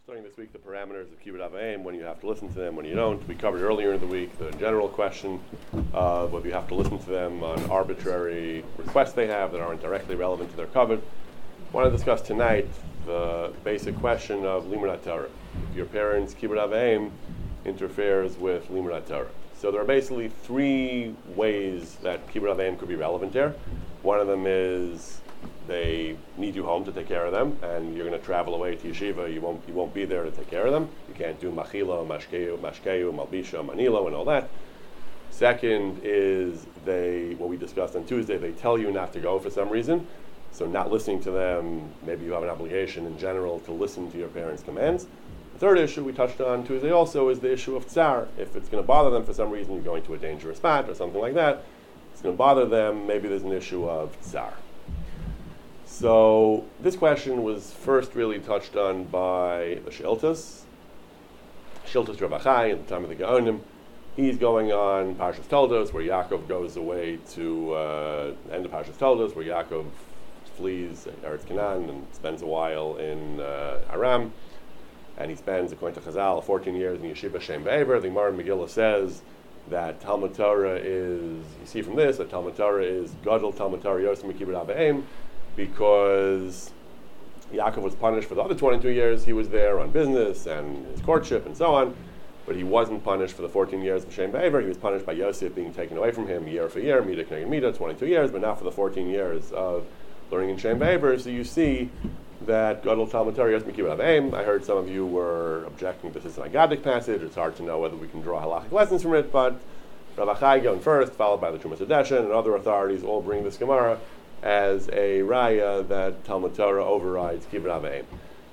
Starting this week, the parameters of Kibbud Av V'Em, when you have to listen to them, when you don't. We covered earlier in the week the general question of whether you have to listen to them on arbitrary requests they have that aren't directly relevant to their covet. I want to discuss tonight the basic question of Limud HaTorah. If your parents' Kibbud Av V'Em interferes with Limud HaTorah. So there are basically three ways that Kibbud Av V'Em could be relevant here. One of them is they need you home to take care of them, and you're going to travel away to yeshiva. You won't be there to take care of them. You can't do machila, mashkeu, malbisha, manilo, and all that. Second is what we discussed on Tuesday, they tell you not to go for some reason. So not listening to them, maybe you have an obligation in general to listen to your parents' commands. The third issue we touched on Tuesday also is the issue of tsar. If it's going to bother them for some reason, you're going to a dangerous spot or something like that, it's going to bother them, maybe there's an issue of tsar. So this question was first really touched on by the Shiltas Rav Achai at the time of the Gaonim. He's going on Parshas Toldos, where Yaakov goes away to end of Parshas Toldos, where Yaakov flees Eretz Canaan and spends a while in Aram, and he spends, according to Chazal, 14 years in Yeshiva Shem Be'ever. The Gemara in Megillah says that Talmud Torah is, you see from this, that Talmud Torah is Gadol Talmud Torah Yosem Kibbud Av V'Em, because Yaakov was punished for the other 22 years he was there on business and his courtship and so on, but he wasn't punished for the 14 years of Shem Be'ever. He was punished by Yosef being taken away from him year for year, Mida K'neged Mida, 22 years, but not for the 14 years of learning in Shem Be'ever. So you see that Gadol Talmud Torah Yosem Kibbud Av V'Em. I heard some of you were objecting this is an Agadic passage. It's hard to know whether we can draw halachic lessons from it, but Rav Achai going first, followed by the Trumas Hadeshen, and other authorities all bring this Gemara as a raya that Talmud Torah overrides Kibbud Av V'Em.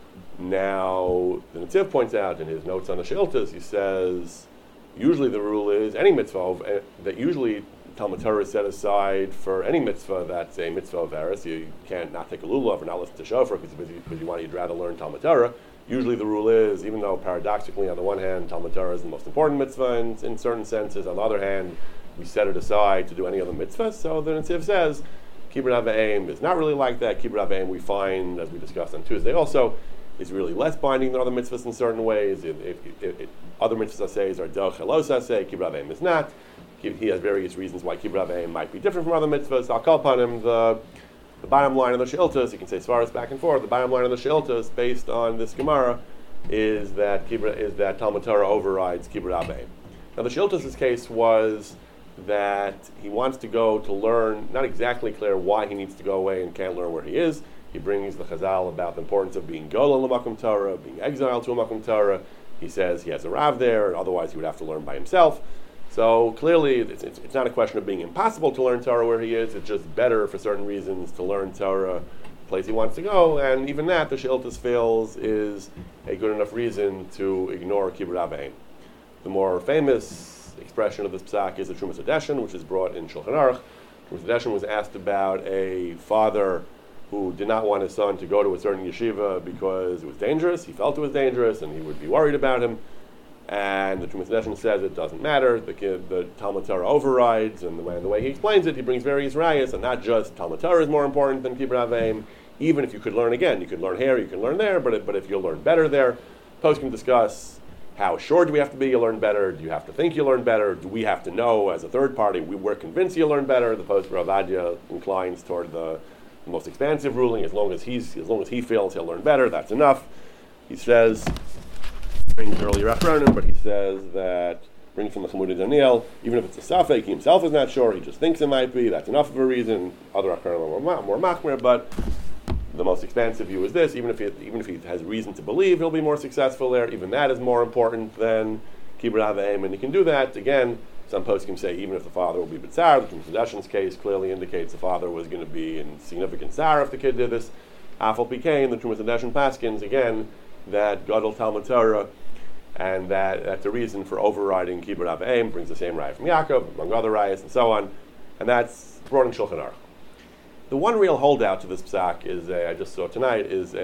Now, the Netziv points out in his notes on the Shiltas, he says, usually the rule is any mitzvah, that usually Talmud Torah is set aside for any mitzvah that's a mitzvah of eretz. You can't not take a lulav or not listen to shofar because you'd rather learn Talmud Torah. Usually the rule is, even though paradoxically on the one hand Talmud Torah is the most important mitzvah in certain senses, on the other hand we set it aside to do any other mitzvah. So the Netziv says Kibbud Av V'Em is not really like that. Kibbud Av V'Em, we find, as we discussed on Tuesday also, is really less binding than other mitzvahs in certain ways. If other mitzvahs assays are Doch Elos Asay, Kibbud Av V'Em is not. He has various reasons why Kibbud Av V'Em might be different from other mitzvahs. I'll call upon him the bottom line of the Shiltas. You can say Svaras back and forth. The bottom line of the Shiltas, based on this Gemara, is that Talmud Torah overrides Kibbud Av V'Em. Now the Shiltas' case was that he wants to go to learn, not exactly clear why he needs to go away and can't learn where he is. He brings the Chazal about the importance of being Golol L'Makom Torah, being exiled to a Makom Torah. He says he has a Rav there, and otherwise he would have to learn by himself. So clearly it's not a question of being impossible to learn Torah where he is, it's just better for certain reasons to learn Torah the place he wants to go, and even that, the Shiltas feels, is a good enough reason to ignore Kibbud Av V'Em. The more famous expression of this psak is the Trumas Hadeshen, which is brought in Shulchan Aruch. Trumas Hadeshen was asked about a father who did not want his son to go to a certain yeshiva because it was dangerous. He felt it was dangerous, and he would be worried about him. And the Trumas Hadeshen says it doesn't matter. The Talmud Torah overrides, and the way he explains it, he brings various rayas, and not just Talmud Torah is more important than Kibbud Av V'Em. Even if you could learn again, you could learn here, you can learn there, but if you'll learn better there, Post can discuss how sure do we have to be you learn better? Do you have to think you learn better? Do we have to know as a third party we're convinced you learn better? The Post Rav Adya inclines toward the most expansive ruling. As long as he feels he'll learn better, that's enough. He says, brings earlier Achronim, but he says that brings from the Chumud Daniel, even if it's a Safek, he himself is not sure, he just thinks it might be, that's enough of a reason. Other Achronim are more machmir, but the most expansive view is this. Even if he has reason to believe he'll be more successful there, even that is more important than Kibbud Av V'Em, and he can do that. Again, some poskim say even if the father will be b'tzar. The Trumas Hadeshen's case clearly indicates the father was going to be in significant tzar if the kid did this. Afal Pikein, the Trumas Hadeshen paskins, again, that Gadol Talmud Torah, and that's the reason for overriding Kibbud Av V'Em, brings the same raya from Yaakov, among other rayas, and so on, and that's brought in Shulchan Aruch. The one real holdout to this psak I just saw tonight, is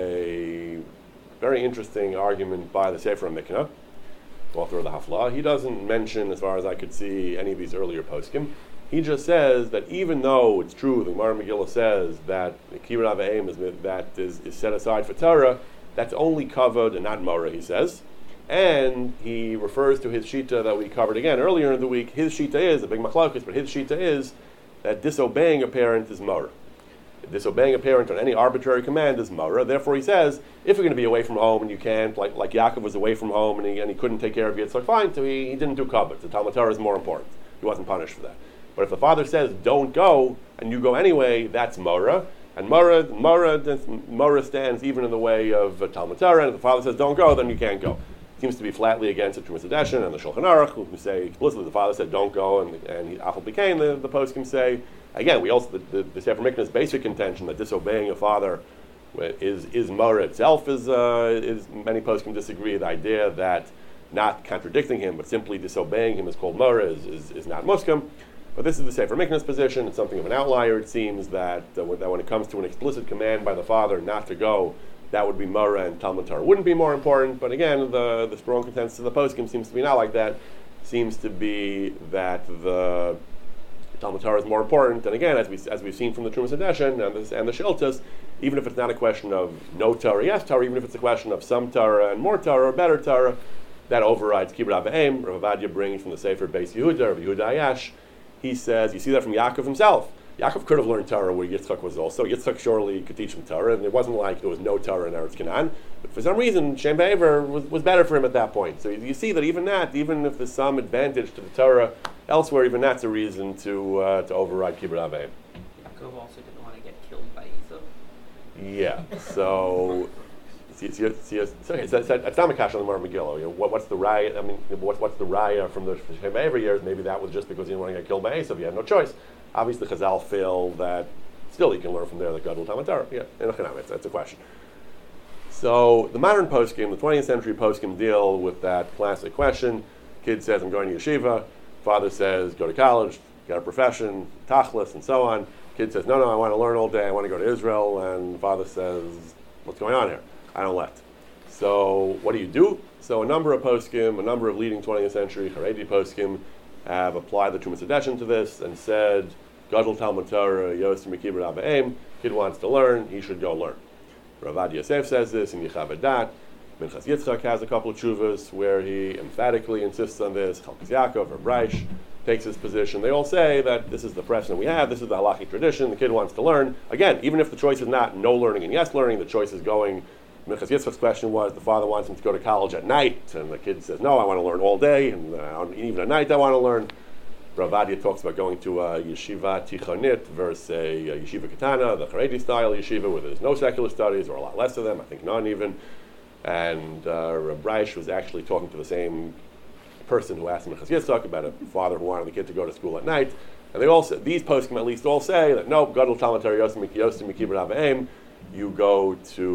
a very interesting argument by the Sefer HaMiknah, author of the Haflah. He doesn't mention, as far as I could see, any of these earlier poskim. He just says that even though it's true, the Gemara Megillah says that the Kibbud Av V'Em is set aside for Torah, that's only covered and not Mora, he says. And he refers to his shita that we covered again earlier in the week. His shita is, a big machlokus, but his shita is that disobeying a parent is Mora. Disobeying a parent on any arbitrary command is Mara. Therefore, he says, if you're going to be away from home and you can't, like Yaakov was away from home and he couldn't take care of Yitzchak, fine, so he didn't do kavod. The Talmud Torah is more important. He wasn't punished for that. But if the father says, don't go, and you go anyway, that's Mara. And Mara stands even in the way of Talmud Torah. And if the father says, don't go, then you can't go. It seems to be flatly against the Trumas Hadeshin and the Shulchan Aruch, who say explicitly the father said, don't go, and Achal became the poskim say. Again, we also the Sefer Mikna's basic contention that disobeying a father is Mara itself is many poskim disagree. The idea that not contradicting him but simply disobeying him is called Mara is not muskim. But this is the Sefer Mikna's position. It's something of an outlier. It seems that when it comes to an explicit command by the father not to go, that would be Mara, and Talmud Torah wouldn't be more important. But again, the strong consensus of the poskim seems to be not like that. Seems to be that the Talmud Torah is more important, and again, as we've seen from the Trumas Hadeshin and the Shiltas, even if it's not a question of no Torah, yes Torah, even if it's a question of some Torah and more Torah or better Torah, that overrides Kibbur Avayim. Rav Ovadia brings from the Sefer Beis Yehuda, Rav Yehuda Ayash. He says, you see that from Yaakov himself. Yaakov could have learned Torah where Yitzchak was also. Yitzchak surely could teach him Torah, and it wasn't like there was no Torah in Eretz Canaan. But for some reason, Shem Be'ever was better for him at that point. So you see that even if there's some advantage to the Torah elsewhere, even that's a reason to override Kibbur Avayim. Yaakov also didn't want to get killed by Esau. Yeah, so it's not Makash on the Mar Megillah. What's the raya? I mean, what's the raya from the Shem Be'ever years? Maybe that was just because he didn't want to get killed by Esau. He had no choice. Obviously, Chazal feel that still you can learn from there that God will Talmud Torah. Yeah, that's a question. So the modern poskim, the 20th century poskim, deal with that classic question. Kid says, I'm going to yeshiva. Father says, go to college, get a profession, tachlis, and so on. Kid says, no, I want to learn all day. I want to go to Israel. And father says, what's going on here? I don't let. So what do you do? So a number of poskim, a number of leading 20th century Haredi poskim have applied the Trumas Hadeshin to this and said, Gadol Talmud Torah, Yosem Kibbur Avayim. Kid wants to learn, he should go learn. Rav Ovadia Yosef says this in Yechav Adat. Minchas Yitzchak has a couple of tshuvas where he emphatically insists on this. Chalkas Yaakov or Breish takes his position. They all say that this is the precedent we have, this is the halachic tradition, the kid wants to learn. Again, even if the choice is not no learning and yes learning, the choice is going. Minchas Yitzchak's question was the father wants him to go to college at night, and the kid says, no, I want to learn all day, and even at night I want to learn. Rav Ovadia talks about going to a yeshiva tichonit versus a yeshiva katana, the Haredi style yeshiva where there's no secular studies, or a lot less of them, I think none even. And Rav Breish was actually talking to the same person who asked Minchas Yitzchak about a father who wanted the kid to go to school at night. And they all say, these poskim at least all say that no, Gadol Talmud Torah Yosem Kibbur Avayim. You go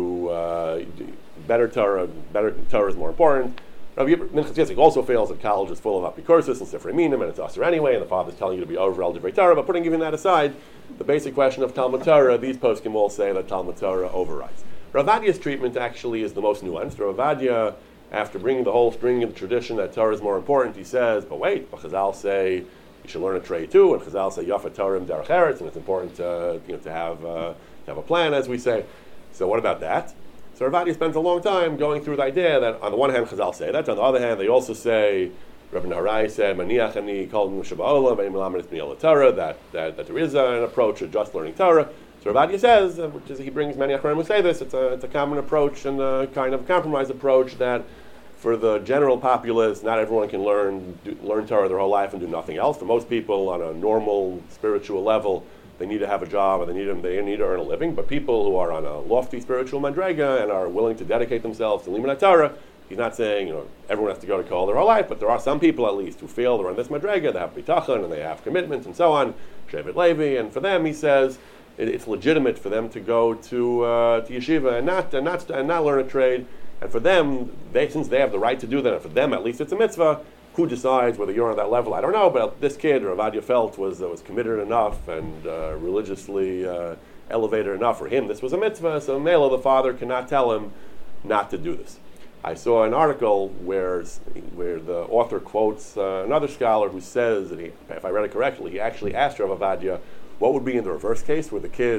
to better Torah is more important. Minchas Yitzchak also feels that college is full of apikursis and sifrei minim, and it's usher anyway, and the father's telling you to be over al divrei Torah. But putting even that aside, the basic question of Talmud Torah, these poskim all say that Talmud Torah overrides. Rav Ovadia's treatment actually is the most nuanced. Rav Ovadia, after bringing the whole string of the tradition that Torah is more important, he says, but wait, but Chazal say you should learn a trade too, and Chazal say Yafa Torah derech eretz, and it's important to have a plan, as we say. So what about that? So Rav Ovadia spends a long time going through the idea that on the one hand Chazal say that, on the other hand they also say, Rabbi Naharai said, Maniach ani kol Shabbat Olam, Melamed es Bnei Torah, that there is an approach of just learning Torah. So Rav Ovadia says, which is he brings many Achronim who say this, it's a common approach and a kind of compromise approach that for the general populace, not everyone can learn Torah their whole life and do nothing else. For most people on a normal spiritual level, they need to have a job and they need to earn a living. But people who are on a lofty spiritual mandrega and are willing to dedicate themselves to Limud Torah, he's not saying everyone has to go to Kol their whole life, but there are some people at least who feel they're on this mandrega, they have bitachon and they have commitments and so on. Shevet Levi, and for them, he says, it's legitimate for them to go to yeshiva and not learn a trade. And for them, since they have the right to do that, and for them at least it's a mitzvah. Who decides whether you're on that level? I don't know. But this kid, Rav Ovadia felt was committed enough and religiously elevated enough for him. This was a mitzvah, so Mela, the father, cannot tell him not to do this. I saw an article where the author quotes another scholar who says that if I read it correctly, he actually asked Rav Ovadia what would be in the reverse case where the kid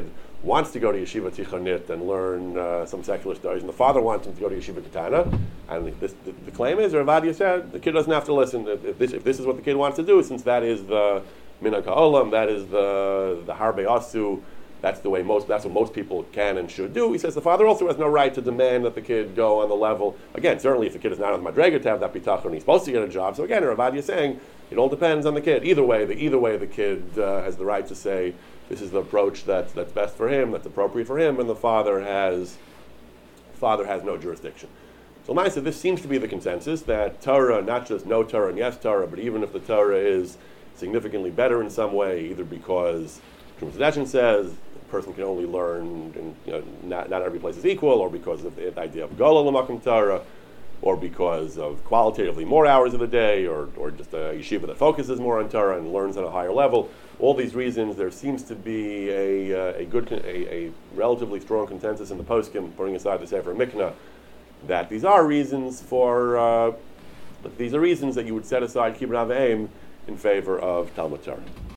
wants to go to yeshiva tichonit and learn some secular studies, and the father wants him to go to yeshiva katana. And the claim is, or Avadia said, the kid doesn't have to listen. If this is what the kid wants to do, since that is the minhag ha'olam, that is the harbe asu, that's what most people can and should do. He says the father also has no right to demand that the kid go on the level. Again, certainly if the kid is not on the madrega to have that bitachon, he's supposed to get a job. So again, Avadia is saying it all depends on the kid. Either way, the kid has the right to say this is the approach that's best for him, that's appropriate for him, and the father has no jurisdiction. So Maisa, this seems to be the consensus that Torah, not just no Torah and yes Torah, but even if the Torah is significantly better in some way, either because Trumas Hadeshen says a person can only learn, and not every place is equal, or because of the idea of Gola L'Makom Torah, or because of qualitatively more hours of the day, or just a yeshiva that focuses more on Torah and learns on a higher level. All these reasons, there seems to be a relatively strong consensus in the poskim, putting aside the Sefer Mikna, that these are reasons that you would set aside Kibbutz Av V'Eim in favor of Talmud Torah.